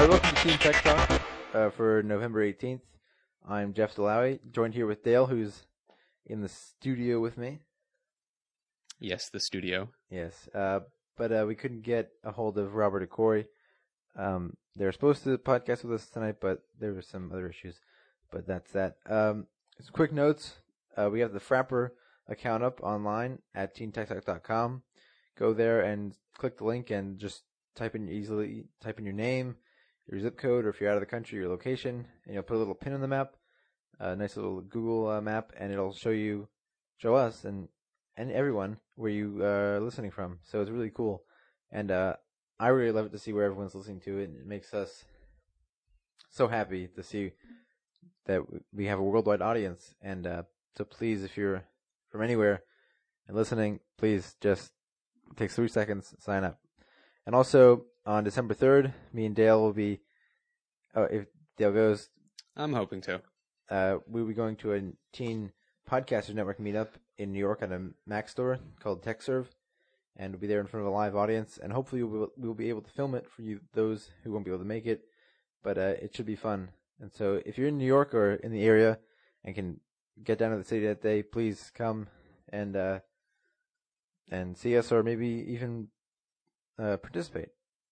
welcome to Team Tech Talk for November 18th. I'm Jeff Delawy, joined here with Dale, who's in the studio with me. Yes, the studio. Yes, but we couldn't get a hold of Robert and Corey. They were supposed to podcast with us tonight, but there were some other issues. But that's that. Some quick notes. We have the Frapper account up online at teentechtalk.com. Go there and click the link and just type in your name, your zip code, or if you're out of the country, your location, and you'll put a little pin on the map, a nice little Google map, and it'll show us and everyone where you are listening from. So it's really cool, and I really love it to see where everyone's listening to it. And it makes us so happy to see that we have a worldwide audience. And so please, if you're from anywhere and listening, please just take 3 seconds, sign up. And also, on December 3rd, me and Dale will be, if Dale goes, I'm hoping to. We'll be going to a Teen Podcasters Network meetup in New York at a Mac store called TechServe. And we'll be there in front of a live audience. And hopefully we'll be able to film it for you, those who won't be able to make it. But it should be fun. And so if you're in New York or in the area and can get down to the city that day, please come and see us, or maybe even participate.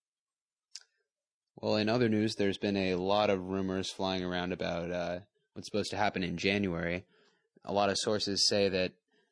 Well, in other news, there's been a lot of rumors flying around about what's supposed to happen in January. A lot of sources say that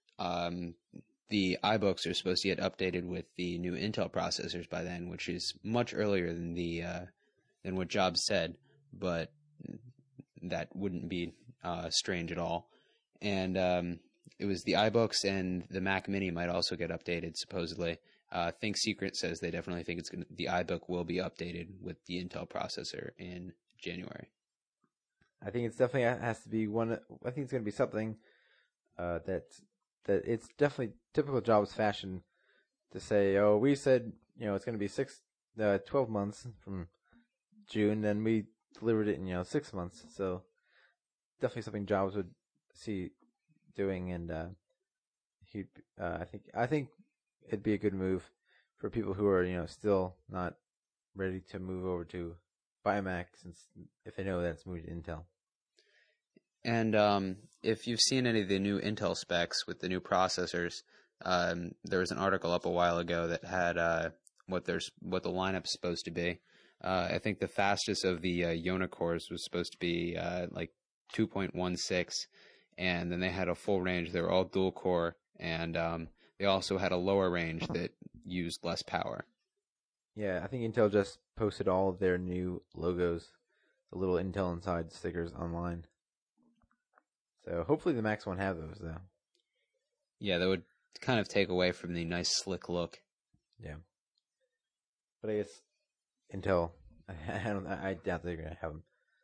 the iBooks are supposed to get updated with the new Intel processors by then, which is much earlier than what Jobs said, but that wouldn't be strange at all. And it was the iBooks and the Mac Mini might also get updated, supposedly. ThinkSecret says they definitely think the iBook will be updated with the Intel processor in January. I think it's definitely has to be one. I think it's going to be something that it's definitely typical Jobs fashion to say, oh, we said it's going to be 12 months from June, then we delivered it in 6 months. So definitely something Jobs would see doing, and I think it'd be a good move for people who are still not ready to move over to buy a Mac, since if they know that it's moved to Intel. And if you've seen any of the new Intel specs with the new processors, there was an article up a while ago that had what the lineup's supposed to be. I think the fastest of the Iona cores was supposed to be like 2.16, and then they had a full range. They were all dual core, and they also had a lower range that used less power. Yeah, I think Intel just posted all of their new logos, the little Intel Inside stickers online. So hopefully the Macs won't have those, though. Yeah, that would kind of take away from the nice slick look. Yeah. But I guess Intel, I doubt they're going to have them.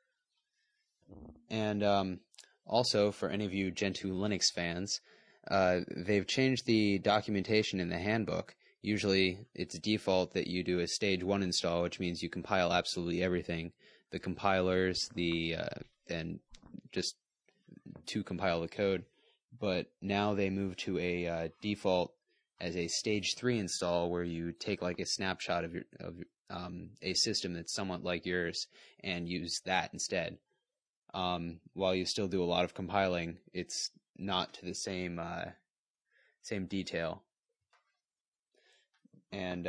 And also, for any of you Gentoo Linux fans, they've changed the documentation in the handbook. Usually it's default that you do a stage 1 install, which means you compile absolutely everything. The compilers, and just to compile the code. But now they move to a default as a stage 3 install, where you take like a snapshot of a system that's somewhat like yours and use that instead. While you still do a lot of compiling, it's not to the same detail, and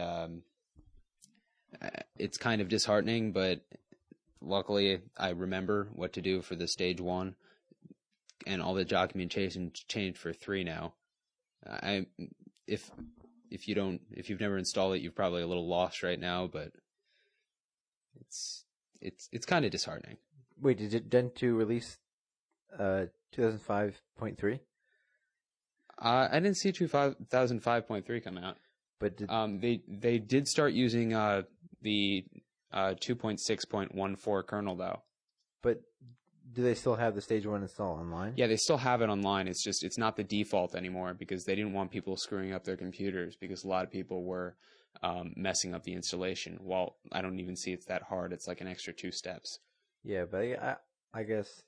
it's kind of disheartening. But luckily, I remember what to do for the stage 1, and all the documentation changed for 3 now. If you've never installed it, you're probably a little lost right now, but it's kind of disheartening. Wait, did Gentoo release 2005.3? I didn't see 2005.3 come out, but they did start using the 2.6.14 kernel though. But do they still have the stage 1 install online? Yeah, they still have it online. It's not the default anymore, because they didn't want people screwing up their computers, because a lot of people were messing up the installation. Well, I don't even see it's that hard. It's like an extra 2 steps. Yeah, but I guess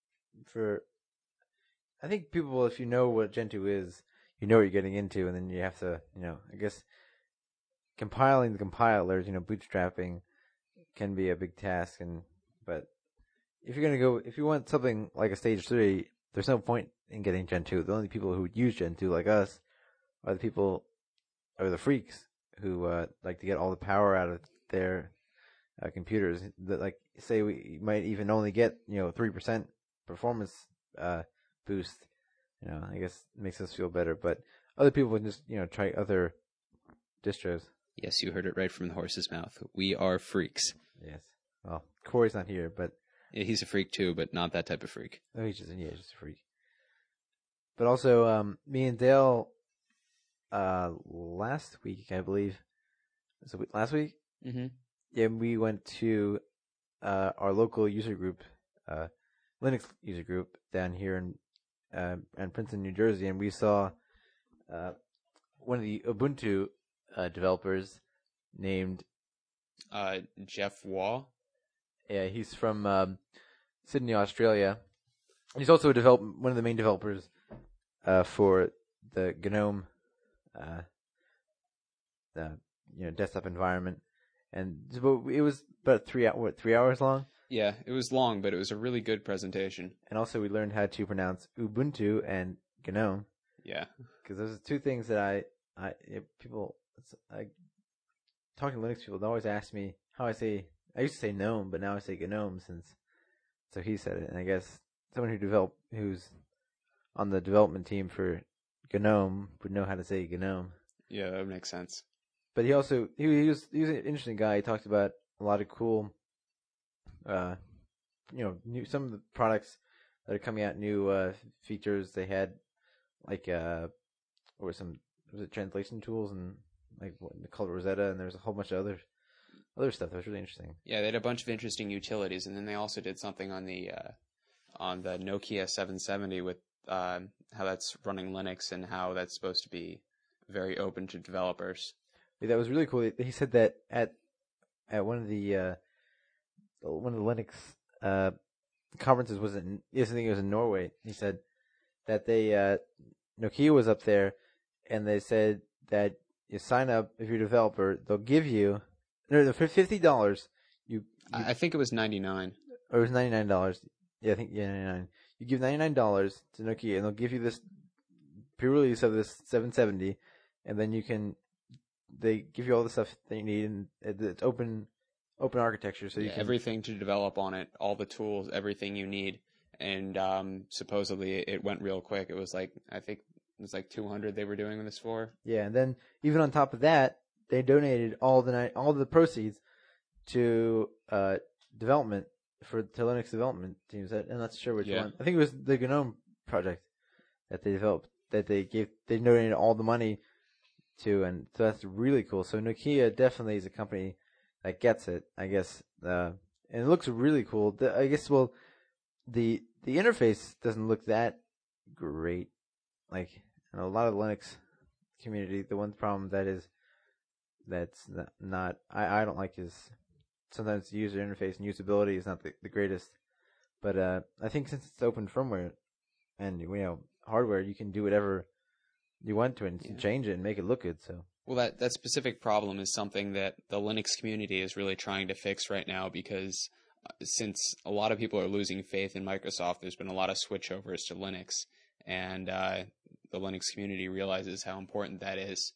I think people, if you know what Gentoo is, you know what you're getting into, and then you have to, I guess, compiling the compilers, bootstrapping can be a big task, but if you want something like a stage 3, there's no point in getting Gen 2. The only people who use Gen 2 like us are the freaks who like to get all the power out of their computers. That, like, say we might even only get 3% performance boost. I guess it makes us feel better. But other people would just try other distros. Yes, you heard it right from the horse's mouth. We are freaks. Yes. Well, Corey's not here, but yeah, he's a freak too, but not that type of freak. Oh, he's just a freak. But also, me and Dale, last week, I believe, was it last week? Mm-hmm. Yeah, we went to our local user group, Linux user group down here in Princeton, New Jersey, and we saw one of the Ubuntu developers named Jeff Waugh. Yeah, he's from Sydney, Australia. He's also one of the main developers for the GNOME, desktop environment, and it was about 3 hours long. Yeah, it was long, but it was a really good presentation. And also, we learned how to pronounce Ubuntu and GNOME. Yeah, because those are two things that talking to Linux people, they always ask me how I say. I used to say GNOME, but now I say GNOME so he said it, and I guess someone who's on the development team for GNOME would know how to say GNOME. Yeah, that makes sense. But he was an interesting guy. He talked about a lot of cool, some of the products that are coming out, new features. They had like was it translation tools and like they called it Rosetta, and there's a whole bunch of other stuff that was really interesting. Yeah, they had a bunch of interesting utilities, and then they also did something on the Nokia 770 with how that's running Linux and how that's supposed to be very open to developers. Yeah, that was really cool. He said that at one of the Linux conferences I think it was in Norway. He said that Nokia was up there, and they said that you sign up if you're a developer, they'll give you for $50. I think it was $99. Or it was $99. Yeah, I think $99. You give $99 to Nokia, and they'll give you this pre-release of this 770, and then they give you all the stuff that you need, and it's open architecture, so you can everything to develop on it, all the tools, everything you need, and supposedly it went real quick. It was like I think it was like 200 they were doing this for. Yeah, and then even on top of that, they donated all the proceeds to development to Linux development teams. I'm not sure which one. I think it was the GNOME project that they developed. That they donated all the money to, and so that's really cool. So Nokia definitely is a company that gets it, I guess. And it looks really cool. I guess the interface doesn't look that great. Like a lot of the Linux community, the one problem that's not I don't like is sometimes the user interface and usability is not the greatest. But I think since it's open firmware and hardware, you can do whatever you want to it and change it and make it look good. So well, that specific problem is something that the Linux community is really trying to fix right now, because since a lot of people are losing faith in Microsoft, there's been a lot of switchovers to Linux, and the Linux community realizes how important that is.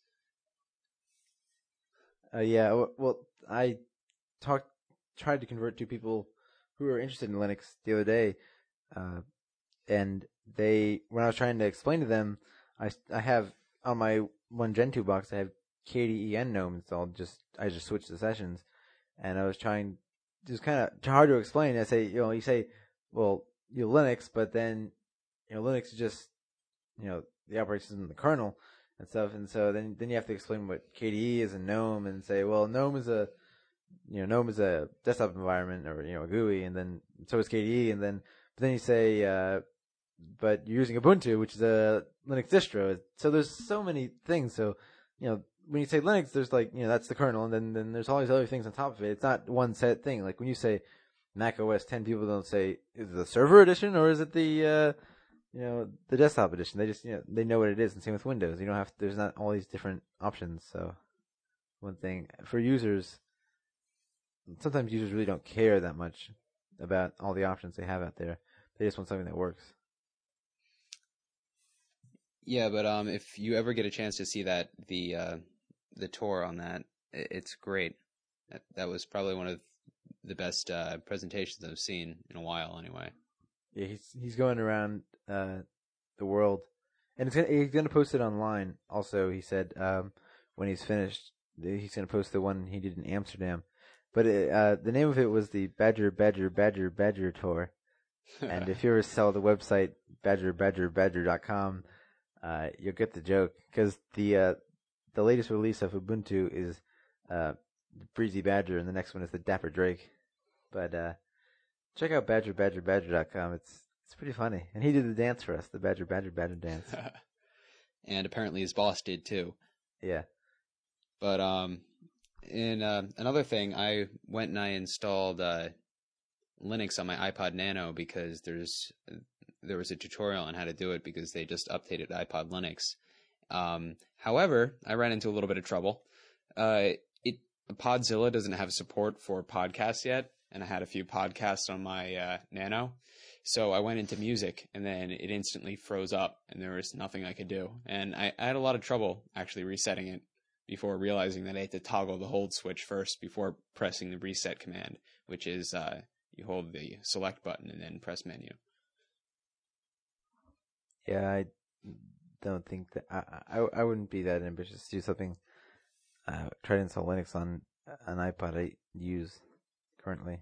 Well, I tried to convert two people who were interested in Linux the other day, and when I was trying to explain to them, I have on my one Gen 2 box, I have KDE and GNOME installed. I just switched the sessions, and I was trying, just kind of hard to explain. I say, you say, well, Linux, but then, Linux is just, the operating system, the kernel and stuff, and so then you have to explain what KDE is and GNOME, and say, well, GNOME is a desktop environment, or a GUI, and then so is KDE, but then you say, but you're using Ubuntu, which is a Linux distro. So there's so many things. So, when you say Linux, there's that's the kernel, and then there's all these other things on top of it. It's not one set thing. Like when you say Mac OS 10, people don't say, is it the server edition or is it the desktop edition? They just, they know what it is. And same with Windows. There's not all these different options. So one thing for users, sometimes users really don't care that much about all the options they have out there. They just want something that works. Yeah, but if you ever get a chance to see that the tour on that, it's great. That was probably one of the best presentations I've seen in a while, anyway. Yeah, he's going around the world, and he's gonna post it online. Also, he said when he's finished, he's gonna post the one he did in Amsterdam. But the name of it was the Badger Tour. And if you ever sell the website badger.com, you'll get the joke, because the latest release of Ubuntu is Breezy Badger, and the next one is the Dapper Drake. But check out badger.com. It's pretty funny, and he did the dance for us, the Badger dance. And apparently his boss did too. Yeah. But in another thing, I went and I installed Linux on my iPod Nano because there was a tutorial on how to do it because they just updated iPod Linux. However, I ran into a little bit of trouble. Podzilla doesn't have support for podcasts yet, and I had a few podcasts on my Nano. So I went into music, and then it instantly froze up, and there was nothing I could do. And I had a lot of trouble actually resetting it before realizing that I had to toggle the hold switch first before pressing the reset command, which is you hold the select button and then press menu. Yeah, I don't think that I wouldn't be that ambitious to do something. Try to install Linux on an iPod I use currently.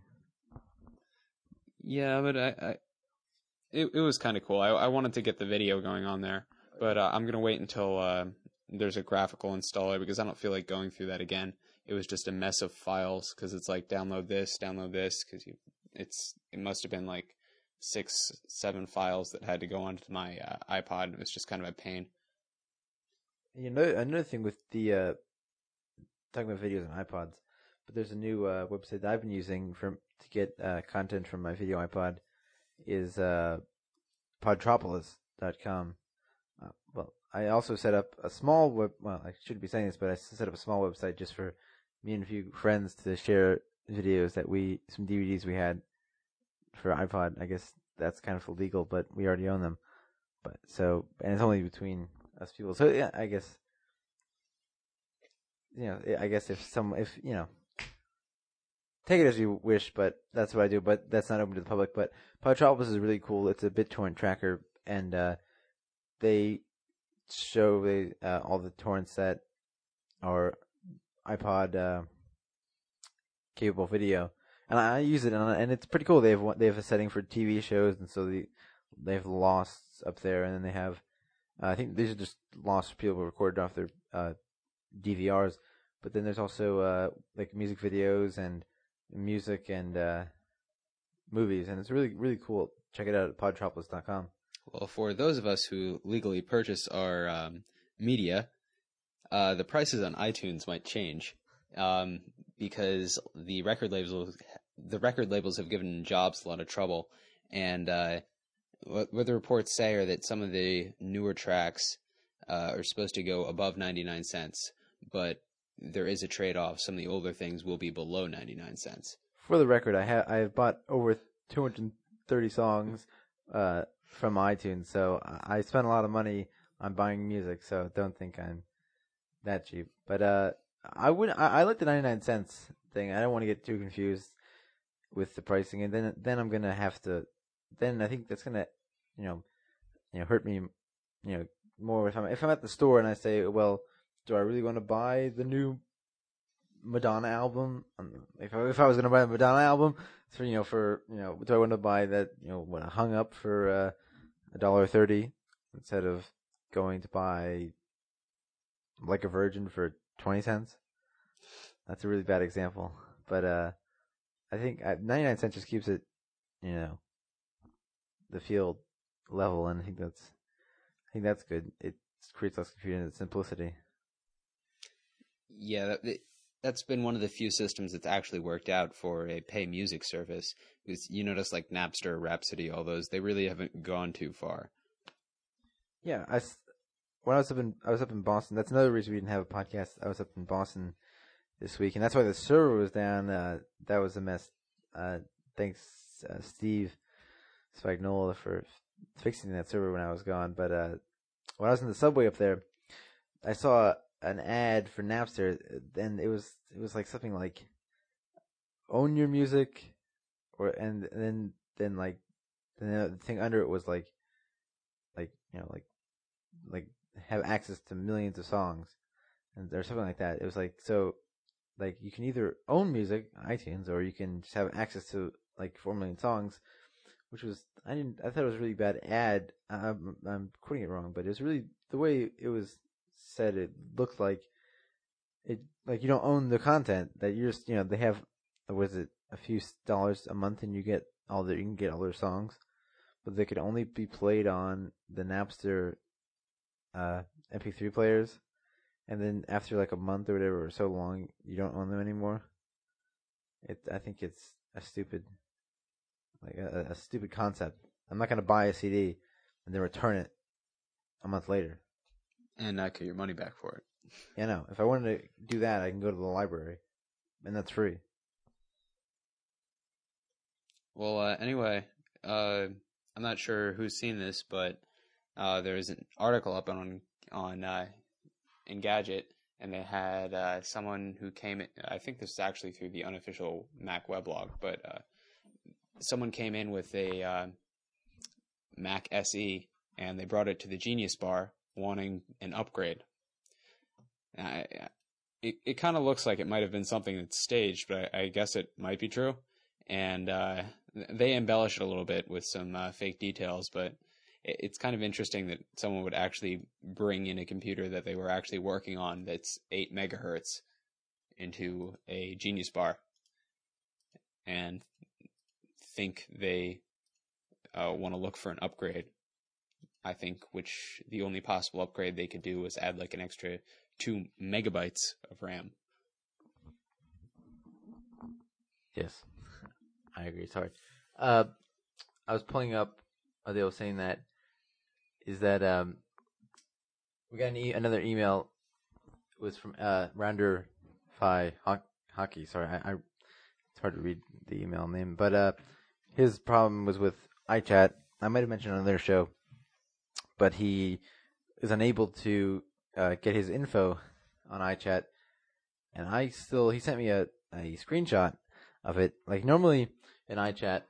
Yeah, but it was kind of cool. I wanted to get the video going on there, but I'm gonna wait until there's a graphical installer because I don't feel like going through that again. It was just a mess of files because it's like download this because it must have been like 6-7 files that had to go onto my iPod. It was just kind of a pain. You know, another thing with the talking about videos on iPods, but there's a new website that I've been using to get content from my video iPod is podtropolis.com. Well, I also set up a small I shouldn't be saying this, but I set up a small website just for me and a few friends to share videos some DVDs we had for iPod. I guess that's kind of illegal, but we already own them. And it's only between us people. So yeah, I guess, if take it as you wish, but that's what I do. But that's not open to the public. But Podtropolis is really cool. It's a BitTorrent tracker, and they show all the torrents that are iPod capable video, and I use it, and it's pretty cool. They have a setting for TV shows, and so they have Losts up there, and then they have I think these are just Lost people recorded off their DVRs, but then there's also like music videos and music and movies, and it's really, really cool. Check it out at podtropolis.com. Well, for those of us who legally purchase our media, the prices on iTunes might change because the record labels have given Jobs a lot of trouble, and what the reports say are that some of the newer tracks are supposed to go above 99 cents, but there is a trade-off. Some of the older things will be below 99 cents. For the record, I have bought over 230 songs from iTunes, so I spent a lot of money on buying music, so don't think I'm that cheap. But I like the 99 cents thing. I don't want to get too confused with the pricing, and then I'm gonna have to. Then I think that's gonna, hurt me, more if I'm at the store and I say, well, do I really want to buy the new Madonna album? If I was gonna buy the Madonna album, do I want to buy that, when I hung up for $1.30 instead of going to buy Like a Virgin for 20 cents? That's a really bad example, but I think 99 cents just keeps it, the field level, and I think that's good. It creates less confusion and simplicity. Yeah, that's been one of the few systems that's actually worked out for a pay music service. Because you notice like Napster, Rhapsody, all those, they really haven't gone too far. Yeah, when I was up in Boston. That's another reason we didn't have a podcast. I was up in Boston this week, and that's why the server was down. That was a mess. Thanks, Steve Spagnola, for fixing that server when I was gone. But when I was in the subway up there, I saw an ad for Napster, and it was like something like own your music, and then the thing under it was like have access to millions of songs, and or something like that. It was like, so like you can either own music on iTunes, or you can just have access to like 4 million songs, which was I thought it was a really bad ad. I'm quoting it wrong, but it was really the way it was said. It looked like it like you don't own the content, that you're just they have, was it a few dollars a month, and you can get all their songs, but they could only be played on the Napster MP3 players, and then after like a month or whatever, or so long, you don't own them anymore. I think it's a stupid concept. I'm not gonna buy a CD and then return it a month later and not get your money back for it. Yeah, no. If I wanted to do that, I can go to the library, and that's free. Well, anyway, I'm not sure who's seen this, but there's an article up on Engadget, and they had someone who came in. I think this is actually through the unofficial Mac weblog, but someone came in with a Mac SE, and they brought it to the Genius Bar wanting an upgrade. It kind of looks like it might have been something that's staged, but I guess it might be true. And they embellish it a little bit with some fake details, but it's kind of interesting that someone would actually bring in a computer that they were actually working on that's 8 megahertz into a Genius Bar and think they want to look for an upgrade. I think which the only possible upgrade they could do was add like an extra 2 megabytes of RAM. Yes, I agree. Sorry. I was pulling up, they were saying that, is that we got another email. It was from Rounder Phi Hockey. Sorry, it's hard to read the email name. But his problem was with iChat. I might have mentioned on their show, but he is unable to get his info on iChat, and he sent me a screenshot of it. Like normally in iChat,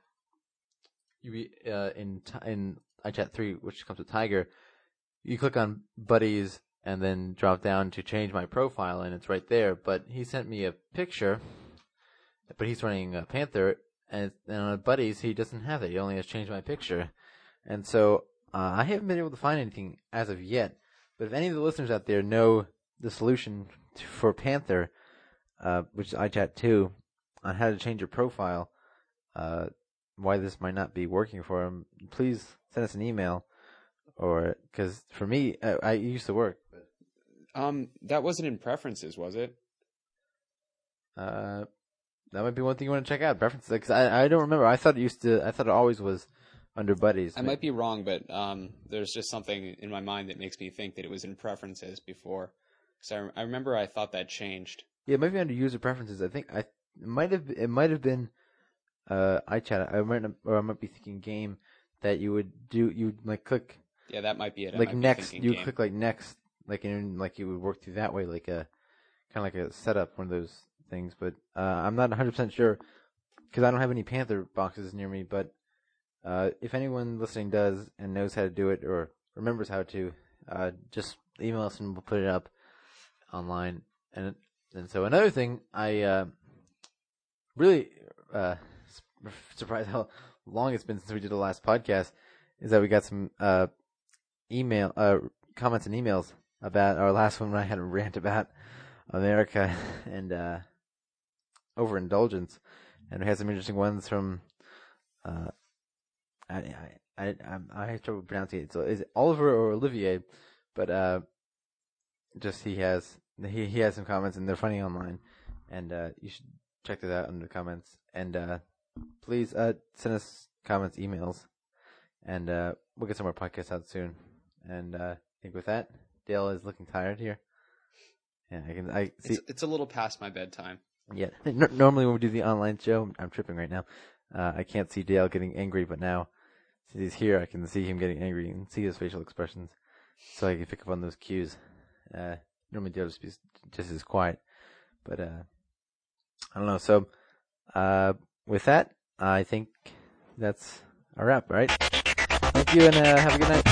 in iChat 3, which comes with Tiger, you click on Buddies and then drop down to change my profile, and it's right there. But he sent me a picture, but he's running Panther, and on Buddies he doesn't have it. He only has changed my picture, and so I haven't been able to find anything as of yet. But if any of the listeners out there know the solution for Panther, which is iChat 2, on how to change your profile, why this might not be working for him, please send us an email. Or because for me, I used to work. That wasn't in preferences, was it? That might be one thing you want to check out. Preferences, because I don't remember. I thought it always was under Buddies. I might be wrong, but there's just something in my mind that makes me think that it was in preferences before. So I remember I thought that changed. Yeah, it might be under user preferences. I think it might have been iChat. I might be thinking game, that you'd like click. Yeah, that might be it. Like next, you click like next, like it would work through that way, like kind of like a setup, one of those things. But I'm not 100% sure because I don't have any Panther boxes near me. But if anyone listening does and knows how to do it or remembers how to, just email us and we'll put it up online. And so another thing, I really surprised how long it's been since we did the last podcast, is that we got some email comments and emails about our last one when I had a rant about America and overindulgence, and we had some interesting ones from I have trouble pronouncing it. So is it Oliver or Olivier? But just he has some comments and they're funny online, and you should check that out in the comments. And please send us comments, emails, and we'll get some more podcasts out soon. And I think with that, Dale is looking tired here. Yeah, I see. It's a little past my bedtime. Yeah, normally when we do the online show, I'm tripping right now. I can't see Dale getting angry, but now since he's here, I can see him getting angry and see his facial expressions, so I can pick up on those cues. Normally Dale just as quiet, but I don't know. So with that, I think that's a wrap. Right? Thank you, and have a good night.